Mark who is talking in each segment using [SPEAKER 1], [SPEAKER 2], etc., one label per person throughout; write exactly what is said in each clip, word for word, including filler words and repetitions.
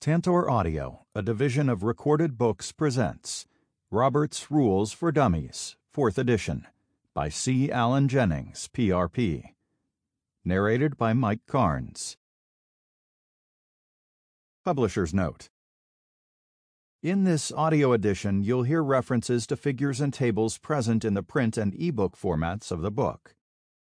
[SPEAKER 1] Tantor Audio, a division of Recorded Books, presents Robert's Rules for Dummies, fourth edition, by C. Allen Jennings, P R P. Narrated by Mike Carnes. Publisher's Note: in this audio edition, you'll hear references to figures and tables present in the print and ebook formats of the book.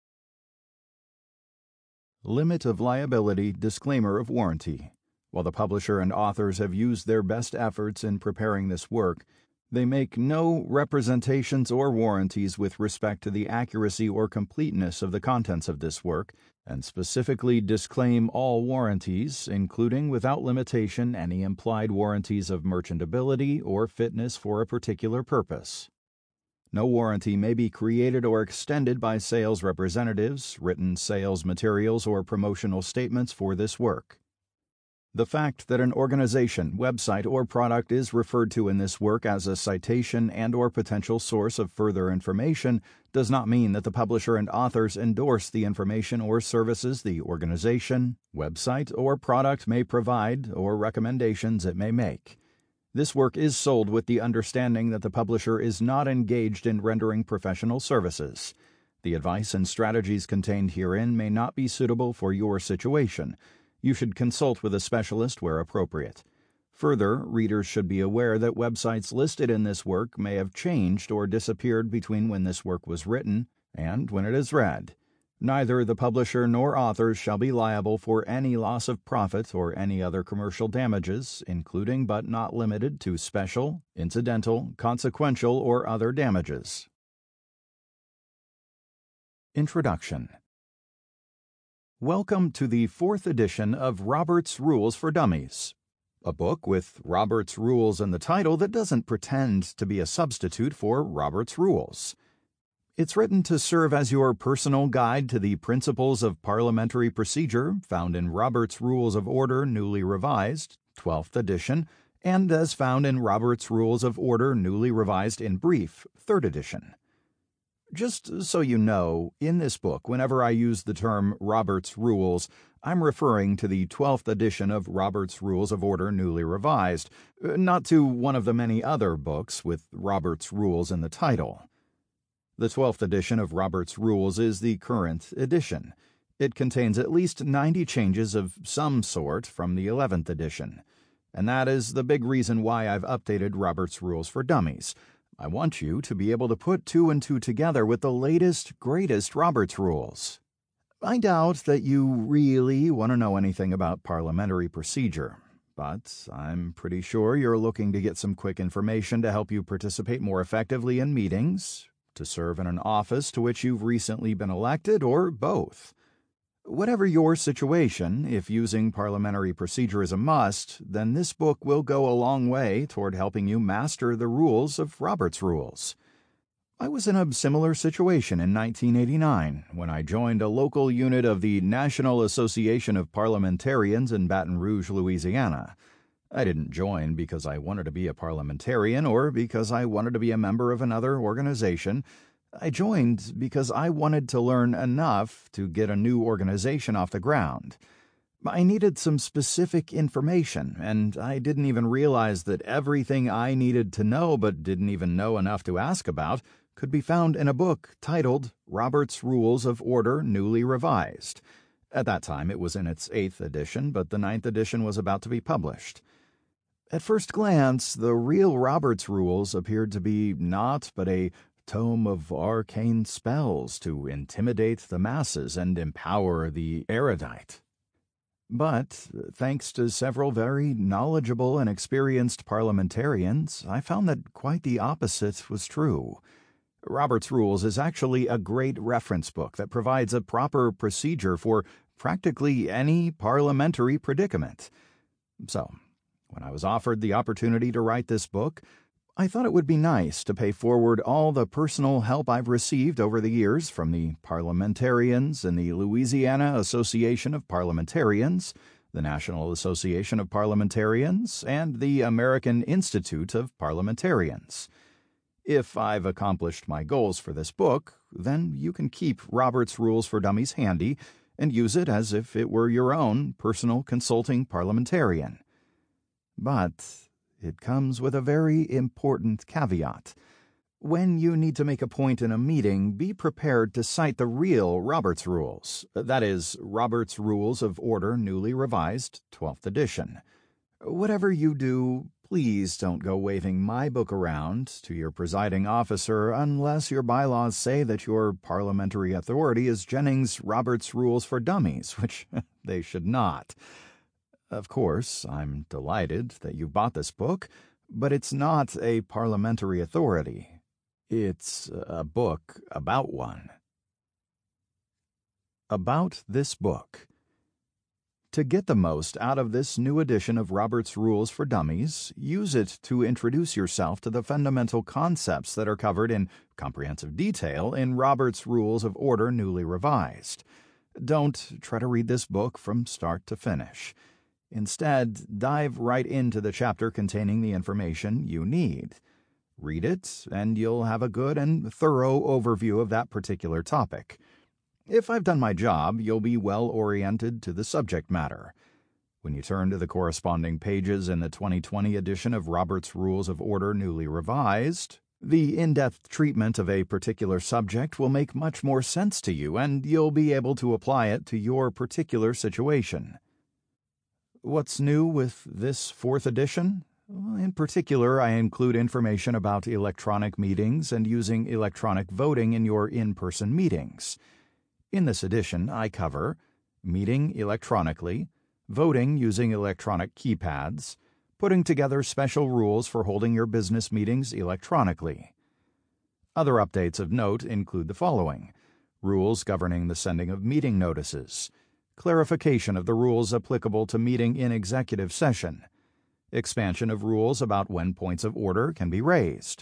[SPEAKER 1] Limit of liability, disclaimer of warranty. While the publisher and authors have used their best efforts in preparing this work, they make no representations or warranties with respect to the accuracy or completeness of the contents of this work, and specifically disclaim all warranties, including without limitation any implied warranties of merchantability or fitness for a particular purpose. No warranty may be created or extended by sales representatives, written sales materials, or promotional statements for this work. The fact that an organization, website, or product is referred to in this work as a citation and or potential source of further information does not mean that the publisher and authors endorse the information or services the organization, website, or product may provide or recommendations it may make. This work is sold with the understanding that the publisher is not engaged in rendering professional services. The advice and strategies contained herein may not be suitable for your situation. You should consult with a specialist where appropriate. Further, readers should be aware that websites listed in this work may have changed or disappeared between when this work was written and when it is read. Neither the publisher nor authors shall be liable for any loss of profit or any other commercial damages, including but not limited to special, incidental, consequential, or other damages. Introduction. Welcome to the fourth edition of Robert's Rules for Dummies, a book with Robert's Rules in the title that doesn't pretend to be a substitute for Robert's Rules. It's written to serve as your personal guide to the principles of parliamentary procedure found in Robert's Rules of Order Newly Revised, twelfth edition, and as found in Robert's Rules of Order Newly Revised in Brief, third edition. Just so you know, in this book, whenever I use the term Robert's Rules, I'm referring to the twelfth edition of Robert's Rules of Order Newly Revised, not to one of the many other books with Robert's Rules in the title. The twelfth edition of Robert's Rules is the current edition. It contains at least ninety changes of some sort from the eleventh edition, and that is the big reason why I've updated Robert's Rules for Dummies. I want you to be able to put two and two together with the latest, greatest Robert's Rules. I doubt that you really want to know anything about parliamentary procedure, but I'm pretty sure you're looking to get some quick information to help you participate more effectively in meetings, to serve in an office to which you've recently been elected, or both. Whatever your situation, if using parliamentary procedure is a must, then this book will go a long way toward helping you master the rules of Robert's Rules. I was in a similar situation in nineteen eighty-nine when I joined a local unit of the National Association of Parliamentarians in Baton Rouge, Louisiana. I didn't join because I wanted to be a parliamentarian or because I wanted to be a member of another organization. I joined because I wanted to learn enough to get a new organization off the ground. I needed some specific information, and I didn't even realize that everything I needed to know but didn't even know enough to ask about could be found in a book titled Robert's Rules of Order Newly Revised. At that time it was in its eighth edition, but the ninth edition was about to be published. At first glance, the real Robert's Rules appeared to be naught but a tome of arcane spells to intimidate the masses and empower the erudite. But, thanks to several very knowledgeable and experienced parliamentarians, I found that quite the opposite was true. Robert's Rules is actually a great reference book that provides a proper procedure for practically any parliamentary predicament. So, when I was offered the opportunity to write this book, I thought it would be nice to pay forward all the personal help I've received over the years from the parliamentarians in the Louisiana Association of Parliamentarians, the National Association of Parliamentarians, and the American Institute of Parliamentarians. If I've accomplished my goals for this book, then you can keep Robert's Rules for Dummies handy and use it as if it were your own personal consulting parliamentarian. But it comes with a very important caveat. When you need to make a point in a meeting, be prepared to cite the real Roberts Rules. That is, Roberts Rules of Order Newly Revised, twelfth edition. Whatever you do, please don't go waving my book around to your presiding officer unless your bylaws say that your parliamentary authority is Jennings' Roberts Rules for Dummies, which they should not. Of course, I'm delighted that you bought this book, but it's not a parliamentary authority. It's a book about one. About this book. To get the most out of this new edition of Roberts Rules for Dummies, use it to introduce yourself to the fundamental concepts that are covered in comprehensive detail in Roberts Rules of Order Newly Revised. Don't try to read this book from start to finish. Instead, dive right into the chapter containing the information you need. Read it, and you'll have a good and thorough overview of that particular topic. If I've done my job, you'll be well oriented to the subject matter. When you turn to the corresponding pages in the twenty twenty edition of Roberts Rules of Order Newly Revised, the in-depth treatment of a particular subject will make much more sense to you, and you'll be able to apply it to your particular situation. What's new with this fourth edition? In particular, I include information about electronic meetings and using electronic voting in your in-person meetings. In this edition, I cover meeting electronically, voting using electronic keypads, putting together special rules for holding your business meetings electronically. Other updates of note include the following: rules governing the sending of meeting notices, clarification of the rules applicable to meeting in executive session, expansion of rules about when points of order can be raised.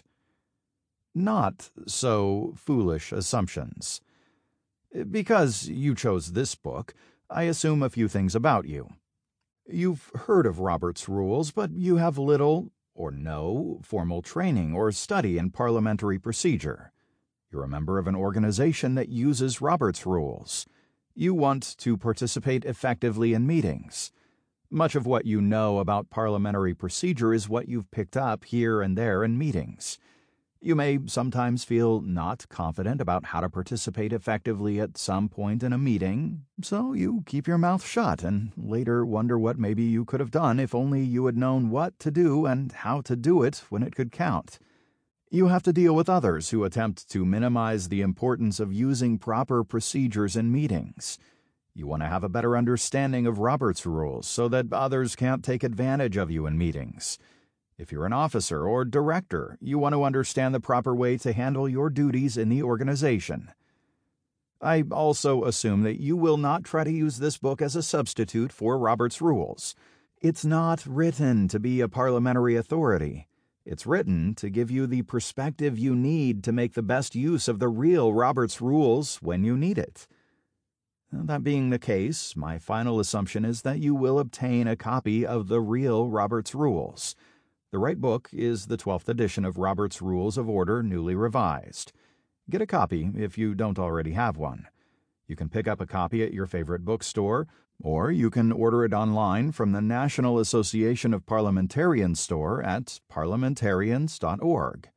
[SPEAKER 1] Not so foolish assumptions. Because you chose this book, I assume a few things about you. You've heard of Roberts Rules, but you have little or no formal training or study in parliamentary procedure. You're a member of an organization that uses Roberts Rules. You want to participate effectively in meetings. Much of what you know about parliamentary procedure is what you've picked up here and there in meetings. You may sometimes feel not confident about how to participate effectively at some point in a meeting, so you keep your mouth shut and later wonder what maybe you could have done if only you had known what to do and how to do it when it could count. You have to deal with others who attempt to minimize the importance of using proper procedures in meetings. You want to have a better understanding of Roberts Rules so that others can't take advantage of you in meetings. If you're an officer or director, you want to understand the proper way to handle your duties in the organization. I also assume that you will not try to use this book as a substitute for Roberts Rules. It's not written to be a parliamentary authority. It's written to give you the perspective you need to make the best use of the real Roberts Rules when you need it. That being the case, my final assumption is that you will obtain a copy of the real Roberts Rules. The right book is the twelfth edition of Roberts Rules of Order Newly Revised. Get a copy if you don't already have one. You can pick up a copy at your favorite bookstore, or you can order it online from the National Association of Parliamentarians store at parliamentarians dot org.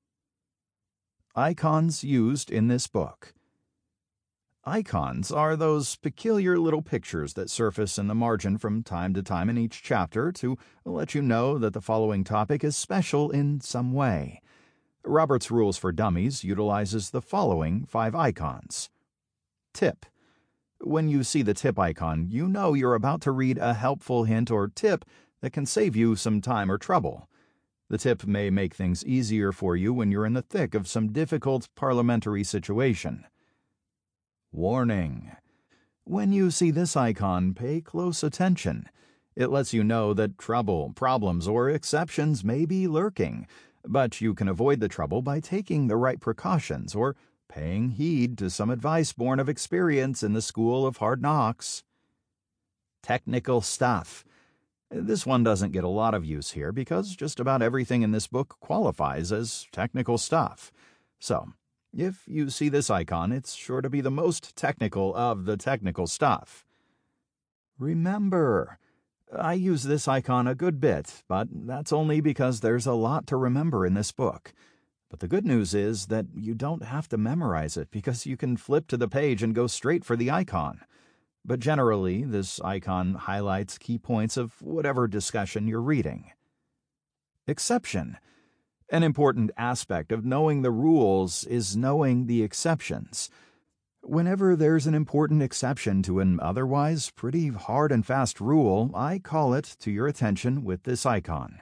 [SPEAKER 1] Icons used in this book. Icons are those peculiar little pictures that surface in the margin from time to time in each chapter to let you know that the following topic is special in some way. Roberts Rules for Dummies utilizes the following five icons. Tip. When you see the tip icon, you know you're about to read a helpful hint or tip that can save you some time or trouble. The tip may make things easier for you when you're in the thick of some difficult parliamentary situation. Warning. When you see this icon, pay close attention. It lets you know that trouble, problems, or exceptions may be lurking, but you can avoid the trouble by taking the right precautions or paying heed to some advice born of experience in the school of hard knocks. Technical stuff. This one doesn't get a lot of use here because just about everything in this book qualifies as technical stuff. So, if you see this icon, it's sure to be the most technical of the technical stuff. Remember, I use this icon a good bit, but that's only because there's a lot to remember in this book. But the good news is that you don't have to memorize it because you can flip to the page and go straight for the icon. But generally, this icon highlights key points of whatever discussion you're reading. Exception. An important aspect of knowing the rules is knowing the exceptions. Whenever there's an important exception to an otherwise pretty hard and fast rule, I call it to your attention with this icon.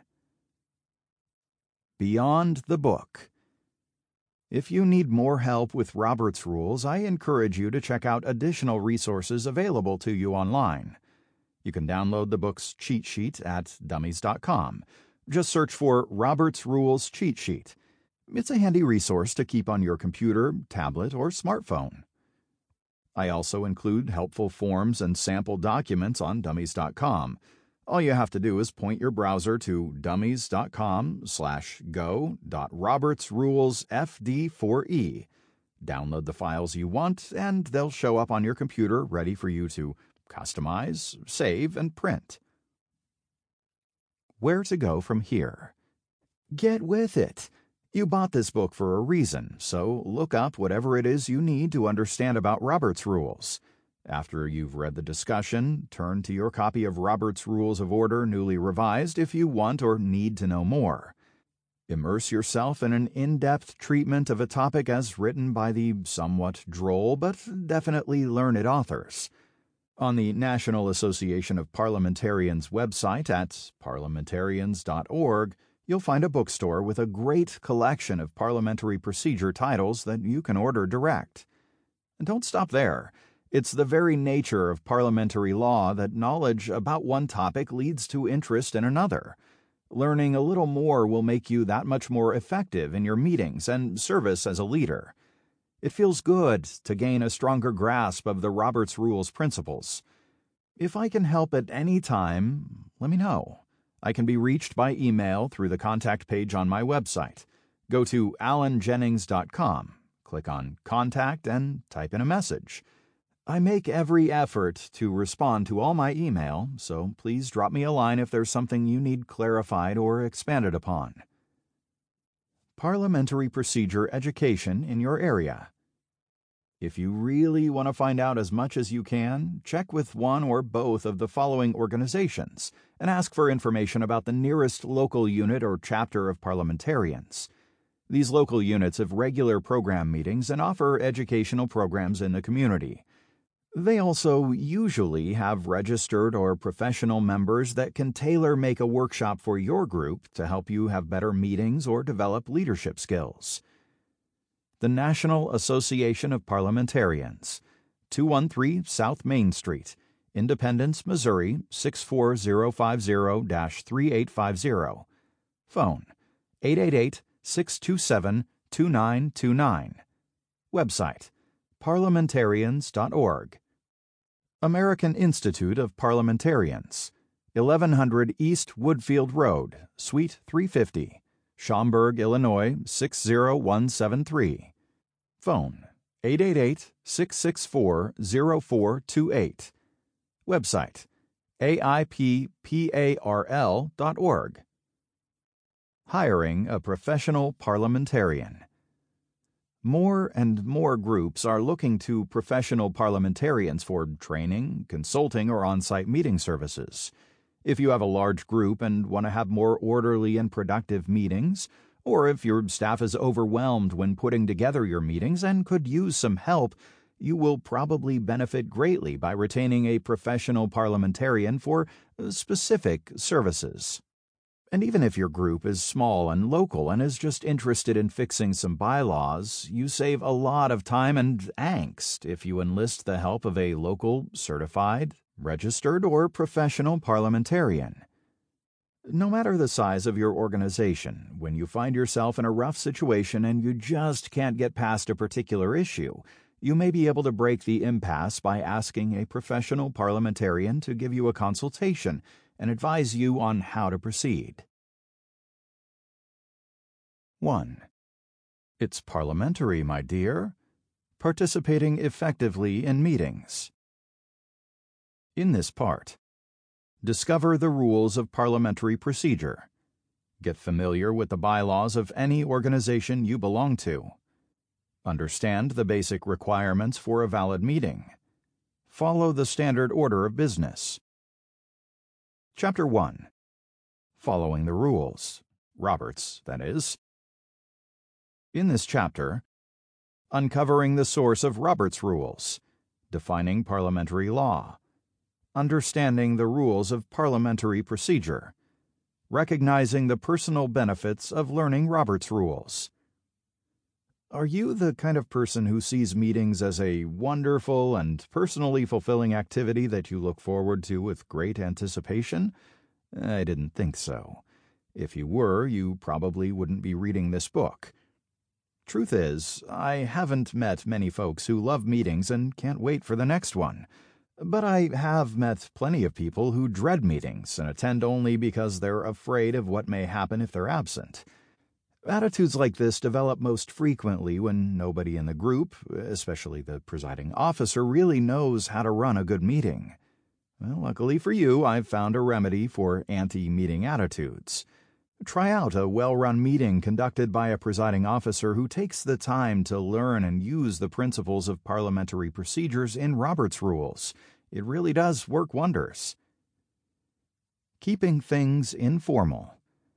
[SPEAKER 1] Beyond the book. If you need more help with Robert's Rules, I encourage you to check out additional resources available to you online. You can download the book's cheat sheet at dummies dot com. Just search for Robert's Rules Cheat Sheet. It's a handy resource to keep on your computer, tablet, or smartphone. I also include helpful forms and sample documents on dummies dot com. All you have to do is point your browser to dummies dot com slash go dot roberts rules f d four e. Download the files you want, and they'll show up on your computer ready for you to customize, save, and print. Where to go from here? Get with it. You bought this book for a reason, so look up whatever it is you need to understand about Robert's Rules. After you've read the discussion, turn to your copy of Robert's Rules of Order newly revised if you want or need to know more. Immerse yourself in an in-depth treatment of a topic as written by the somewhat droll but definitely learned authors. On the National Association of Parliamentarians website at parliamentarians dot org, you'll find a bookstore with a great collection of parliamentary procedure titles that you can order direct. And don't stop there. It's the very nature of parliamentary law that knowledge about one topic leads to interest in another. Learning a little more will make you that much more effective in your meetings and service as a leader. It feels good to gain a stronger grasp of the Robert's Rules principles. If I can help at any time, let me know. I can be reached by email through the contact page on my website. Go to alan jennings dot com, click on Contact, and type in a message. I make every effort to respond to all my email, so please drop me a line if there's something you need clarified or expanded upon. Parliamentary procedure education in your area. If you really want to find out as much as you can, check with one or both of the following organizations and ask for information about the nearest local unit or chapter of parliamentarians. These local units have regular program meetings and offer educational programs in the community. They also usually have registered or professional members that can tailor-make a workshop for your group to help you have better meetings or develop leadership skills. The National Association of Parliamentarians, two one three South Main Street, Independence, Missouri, six four zero five zero dash three eight five zero. Phone, eight eight eight, six two seven, two nine two nine. Website, parliamentarians dot org. American Institute of Parliamentarians, eleven hundred East Woodfield Road, Suite three fifty, Schaumburg, Illinois, six zero one seven three. Phone, eight eight eight, six six four, zero four two eight. Website, A I P P A R L dot org. Hiring a professional parliamentarian. More and more groups are looking to professional parliamentarians for training, consulting, or on-site meeting services. If you have a large group and want to have more orderly and productive meetings, or if your staff is overwhelmed when putting together your meetings and could use some help, you will probably benefit greatly by retaining a professional parliamentarian for specific services. And even if your group is small and local and is just interested in fixing some bylaws, you save a lot of time and angst if you enlist the help of a local, certified, registered, or professional parliamentarian. No matter the size of your organization, when you find yourself in a rough situation and you just can't get past a particular issue, you may be able to break the impasse by asking a professional parliamentarian to give you a consultation and advise you on how to proceed. one. It's parliamentary, my dear. Participating effectively in meetings. In this part, Discover the rules of parliamentary procedure. Get familiar with the bylaws of any organization you belong to. Understand the basic requirements for a valid meeting. Follow the standard order of business. Chapter one. Following the Rules. Roberts, that is. In this chapter, uncovering the source of Roberts Rules, defining parliamentary law, understanding the rules of parliamentary procedure, recognizing the personal benefits of learning Roberts Rules. Are you the kind of person who sees meetings as a wonderful and personally fulfilling activity that you look forward to with great anticipation? I didn't think so. If you were, you probably wouldn't be reading this book. Truth is, I haven't met many folks who love meetings and can't wait for the next one. But I have met plenty of people who dread meetings and attend only because they're afraid of what may happen if they're absent. Attitudes like this develop most frequently when nobody in the group, especially the presiding officer, really knows how to run a good meeting. Well, luckily for you, I've found a remedy for anti-meeting attitudes. Try out a well-run meeting conducted by a presiding officer who takes the time to learn and use the principles of parliamentary procedures in Roberts Rules. It really does work wonders. Keeping things informal.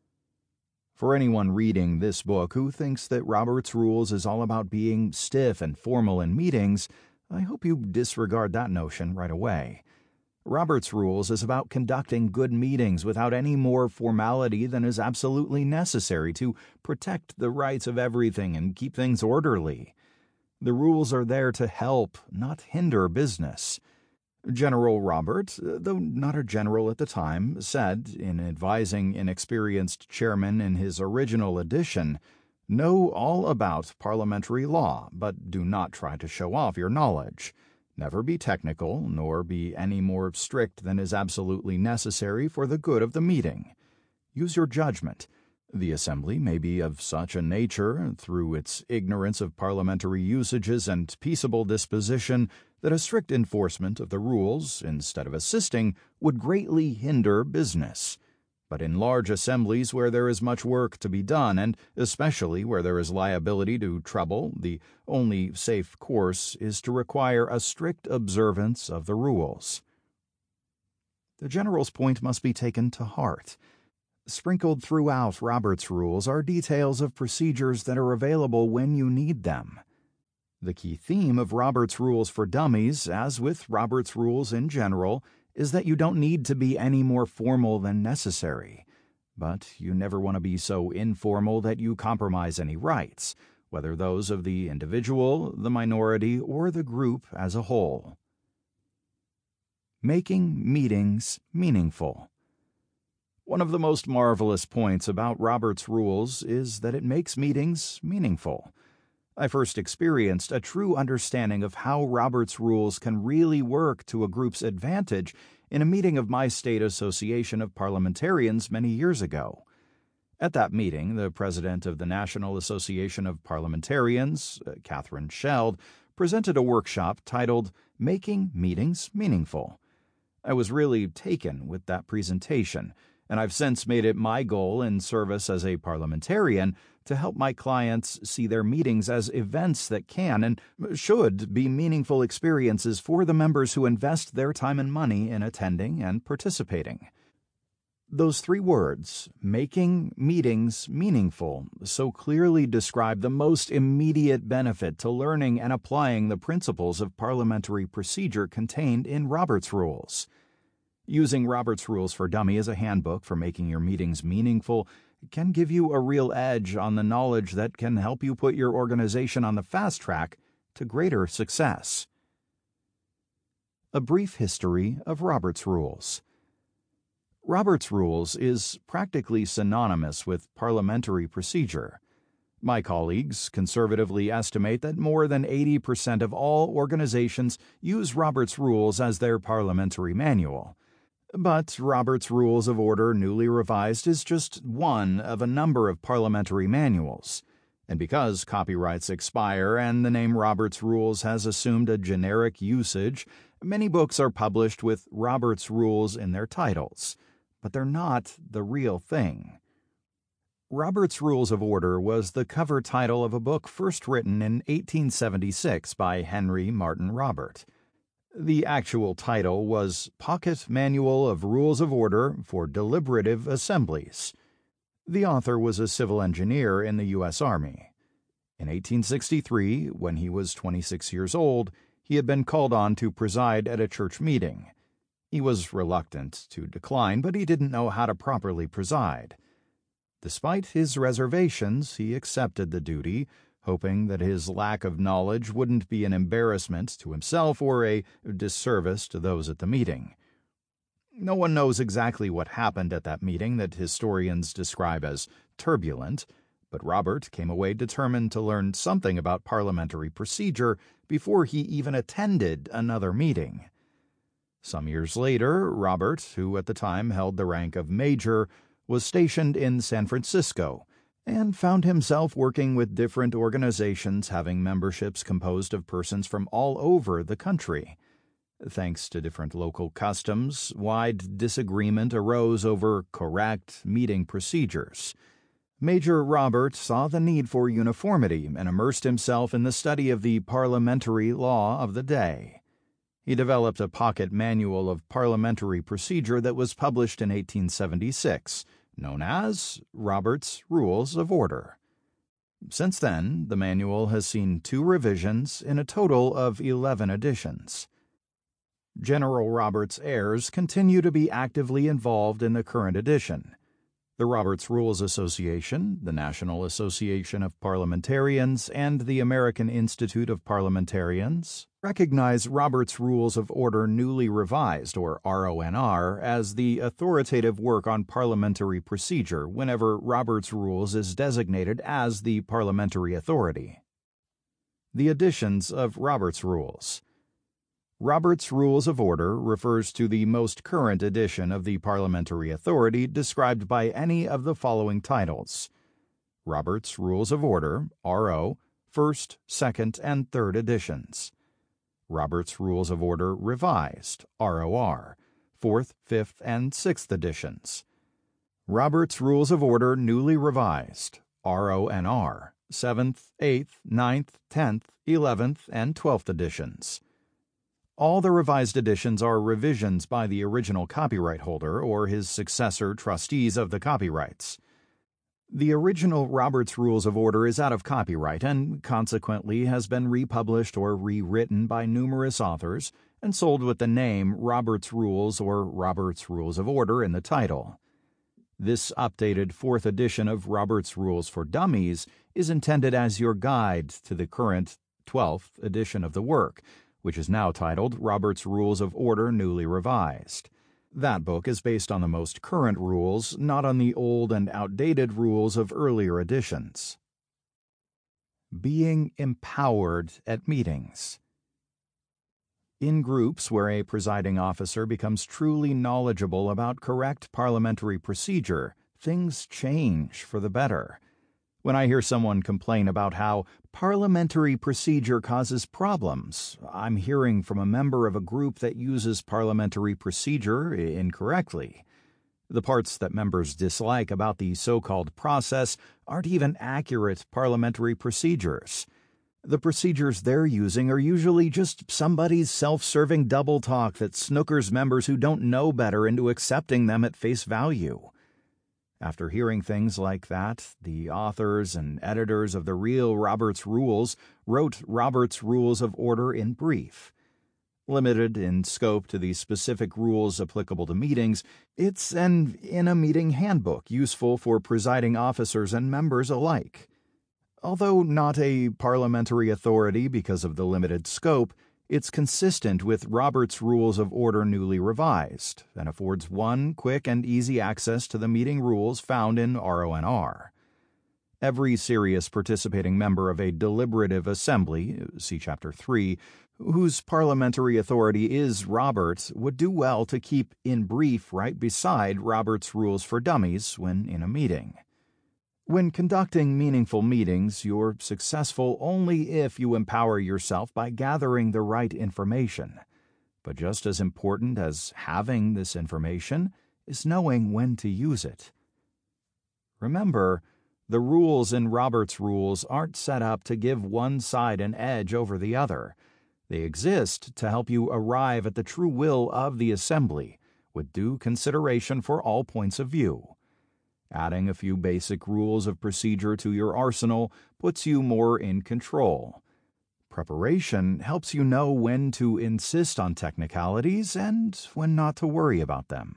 [SPEAKER 1] For anyone reading this book who thinks that Roberts Rules is all about being stiff and formal in meetings, I hope you disregard that notion right away. Roberts Rules is about conducting good meetings without any more formality than is absolutely necessary to protect the rights of everything and keep things orderly. The rules are there to help, not hinder business. General Robert, though not a general at the time, said, in advising inexperienced chairmen in his original edition, "Know all about parliamentary law, but do not try to show off your knowledge. Never be technical, nor be any more strict than is absolutely necessary for the good of the meeting. Use your judgment. The Assembly may be of such a nature, through its ignorance of parliamentary usages and peaceable disposition, that a strict enforcement of the rules, instead of assisting, would greatly hinder business. But in large assemblies where there is much work to be done, and especially where there is liability to trouble, the only safe course is to require a strict observance of the rules." The General's point must be taken to heart. Sprinkled throughout Roberts Rules are details of procedures that are available when you need them. The key theme of Roberts Rules for Dummies, as with Roberts Rules in general, is that you don't need to be any more formal than necessary. But you never want to be so informal that you compromise any rights, whether those of the individual, the minority, or the group as a whole. Making meetings meaningful. One of the most marvelous points about Roberts Rules is that it makes meetings meaningful. I first experienced a true understanding of how Roberts Rules can really work to a group's advantage in a meeting of my state association of parliamentarians many years ago. At that meeting, the president of the National Association of Parliamentarians, uh, Catherine Sheld, presented a workshop titled Making Meetings Meaningful. I was really taken with that presentation, and I've since made it my goal in service as a parliamentarian to help my clients see their meetings as events that can and should be meaningful experiences for the members who invest their time and money in attending and participating. Those three words, making meetings meaningful, so clearly describe the most immediate benefit to learning and applying the principles of parliamentary procedure contained in Roberts Rules. Using Roberts Rules for Dummies as a handbook for making your meetings meaningful can give you a real edge on the knowledge that can help you put your organization on the fast track to greater success. A brief history of Roberts Rules. Roberts Rules is practically synonymous with parliamentary procedure. My colleagues conservatively estimate that more than eighty percent of all organizations use Roberts Rules as their parliamentary manual. But Roberts Rules of Order newly revised is just one of a number of parliamentary manuals. And because copyrights expire and the name Roberts Rules has assumed a generic usage, Many books are published with Robert's Rules in their titles, but they're not the real thing. Robert's Rules of Order was the cover title of a book first written in eighteen seventy-six by Henry Martin Robert. The actual title was Pocket Manual of Rules of Order for Deliberative Assemblies. The author was a civil engineer in the U S Army. In eighteen sixty-three, when he was twenty-six years old, he had been called on to preside at a church meeting. He was reluctant to decline, but he didn't know how to properly preside. Despite his reservations, he accepted the duty, hoping that his lack of knowledge wouldn't be an embarrassment to himself or a disservice to those at the meeting. No one knows exactly what happened at that meeting that historians describe as turbulent, but Robert came away determined to learn something about parliamentary procedure before he even attended another meeting. Some years later, Robert, who at the time held the rank of major, was stationed in San Francisco and found himself working with different organizations having memberships composed of persons from all over the country. Thanks to different local customs, wide disagreement arose over correct meeting procedures. Major Robert saw the need for uniformity and immersed himself in the study of the parliamentary law of the day. He developed a pocket manual of parliamentary procedure that was published in eighteen seventy-six, known as Robert's Rules of Order. Since then, the manual has seen two revisions in a total of eleven editions. General Robert's heirs continue to be actively involved in the current edition. The Robert's Rules Association, the National Association of Parliamentarians, and the American Institute of Parliamentarians recognize Robert's Rules of Order Newly Revised, or R O N R, as the authoritative work on parliamentary procedure whenever Robert's Rules is designated as the parliamentary authority. The editions of Robert's Rules. Robert's Rules of Order refers to the most current edition of the parliamentary authority described by any of the following titles: Robert's Rules of Order, R O, First, Second, and Third editions. Robert's Rules of Order Revised, R O R, Fourth, Fifth, and Sixth editions. Robert's Rules of Order Newly Revised, R O N R, Seventh, Eighth, Ninth, Tenth, Eleventh, and Twelfth editions. All the revised editions are revisions by the original copyright holder or his successor trustees of the copyrights. The original Robert's Rules of Order is out of copyright and consequently has been republished or rewritten by numerous authors and sold with the name Robert's Rules or Robert's Rules of Order in the title. This updated fourth edition of Robert's Rules for Dummies is intended as your guide to the current twelfth edition of the work, which is now titled Robert's Rules of Order Newly Revised. That book is based on the most current rules, not on the old and outdated rules of earlier editions. Being empowered at meetings. In groups where a presiding officer becomes truly knowledgeable about correct parliamentary procedure, things change for the better. When I hear someone complain about how parliamentary procedure causes problems, I'm hearing from a member of a group that uses parliamentary procedure incorrectly. The parts that members dislike about the so-called process aren't even accurate parliamentary procedures. The procedures they're using are usually just somebody's self-serving double talk that snookers members who don't know better into accepting them at face value. After hearing things like that, the authors and editors of the real Robert's Rules wrote Robert's Rules of Order in brief. Limited in scope to the specific rules applicable to meetings, it's an in-a-meeting handbook useful for presiding officers and members alike. Although not a parliamentary authority because of the limited scope, it's consistent with Robert's Rules of Order Newly Revised and affords one quick and easy access to the meeting rules found in R O N R. Every serious participating member of a deliberative assembly, see Chapter three, whose parliamentary authority is Robert, would do well to keep in brief right beside Robert's Rules for Dummies when in a meeting. When conducting meaningful meetings, you're successful only if you empower yourself by gathering the right information. But just as important as having this information is knowing when to use it. Remember, the rules in Robert's Rules aren't set up to give one side an edge over the other. They exist to help you arrive at the true will of the assembly, with due consideration for all points of view. Adding a few basic rules of procedure to your arsenal puts you more in control. Preparation helps you know when to insist on technicalities and when not to worry about them.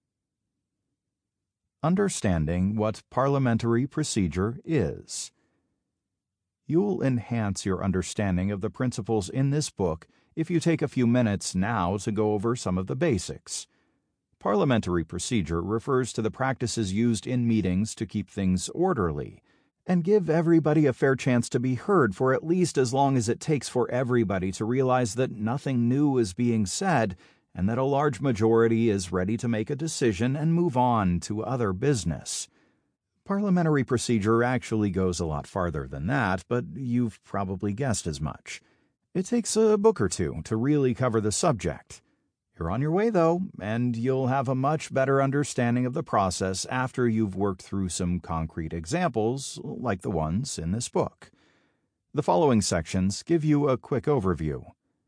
[SPEAKER 1] Understanding what parliamentary procedure is. You'll enhance your understanding of the principles in this book if you take a few minutes now to go over some of the basics. Parliamentary procedure refers to the practices used in meetings to keep things orderly and give everybody a fair chance to be heard for at least as long as it takes for everybody to realize that nothing new is being said and that a large majority is ready to make a decision and move on to other business. Parliamentary procedure actually goes a lot farther than that, but you've probably guessed as much. It takes a book or two to really cover the subject. You're on your way, though, and you'll have a much better understanding of the process after you've worked through some concrete examples, like the ones in this book. The following sections give you a quick overview.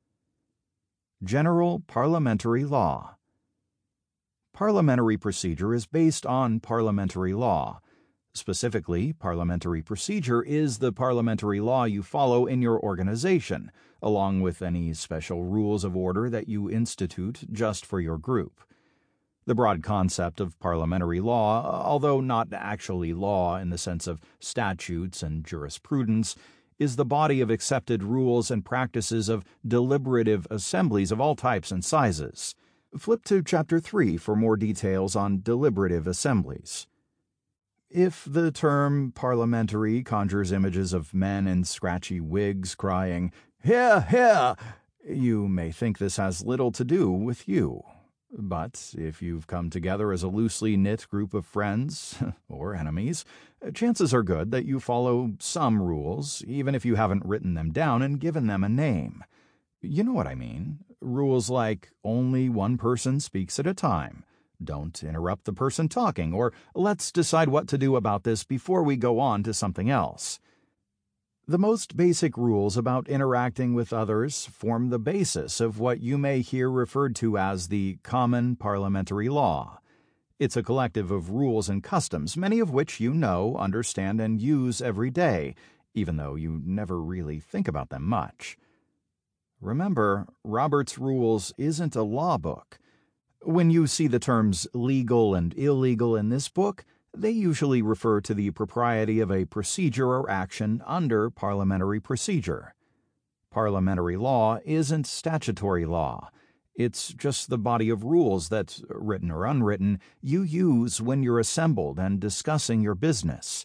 [SPEAKER 1] General Parliamentary Law. Parliamentary procedure is based on parliamentary law. Specifically, parliamentary procedure is the parliamentary law you follow in your organization, along with any special rules of order that you institute just for your group. The broad concept of parliamentary law, although not actually law in the sense of statutes and jurisprudence, is the body of accepted rules and practices of deliberative assemblies of all types and sizes. Flip to Chapter three for more details on deliberative assemblies. If the term parliamentary conjures images of men in scratchy wigs crying, "Hear, hear!" you may think this has little to do with you. But if you've come together as a loosely knit group of friends, or enemies, chances are good that you follow some rules, even if you haven't written them down and given them a name. You know what I mean. Rules like only one person speaks at a time, don't interrupt the person talking, or let's decide what to do about this before we go on to something else. The most basic rules about interacting with others form the basis of what you may hear referred to as the common parliamentary law. It's a collective of rules and customs, many of which you know, understand, and use every day, even though you never really think about them much. Remember, Robert's Rules isn't a law book. When you see the terms legal and illegal in this book, they usually refer to the propriety of a procedure or action under parliamentary procedure. Parliamentary law isn't statutory law. It's just the body of rules that, written or unwritten, you use when you're assembled and discussing your business.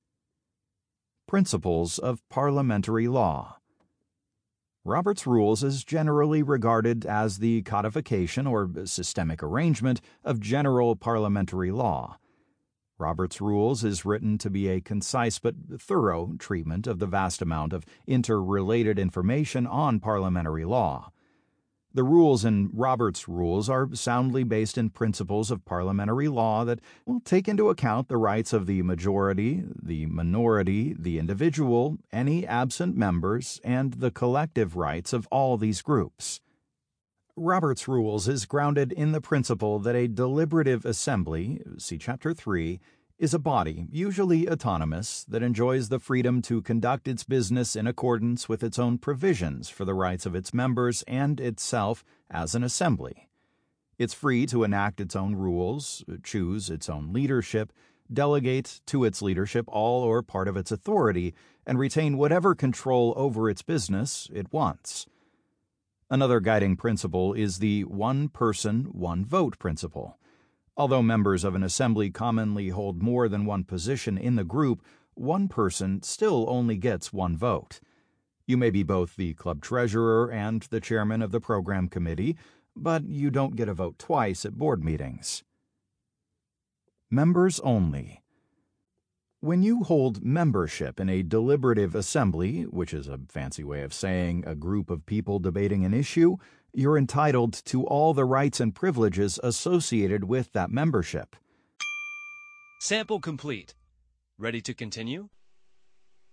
[SPEAKER 1] Principles of Parliamentary Law. Robert's Rules is generally regarded as the codification or systemic arrangement of general parliamentary law. Robert's Rules is written to be a concise but thorough treatment of the vast amount of interrelated information on parliamentary law. The rules in Robert's Rules are soundly based in principles of parliamentary law that will take into account the rights of the majority, the minority, the individual, any absent members, and the collective rights of all these groups. Robert's Rules is grounded in the principle that a deliberative assembly, see Chapter three, is a body, usually autonomous, that enjoys the freedom to conduct its business in accordance with its own provisions for the rights of its members and itself as an assembly. It's free to enact its own rules, choose its own leadership, delegate to its leadership all or part of its authority, and retain whatever control over its business it wants. Another guiding principle is the one person, one vote principle. Although members of an assembly commonly hold more than one position in the group, one person still only gets one vote. You may be both the club treasurer and the chairman of the program committee, but you don't get a vote twice at board meetings. Members only. When you hold membership in a deliberative assembly, which is a fancy way of saying a group of people debating an issue, you're entitled to all the rights and privileges associated with that membership.
[SPEAKER 2] Sample complete. Ready to continue?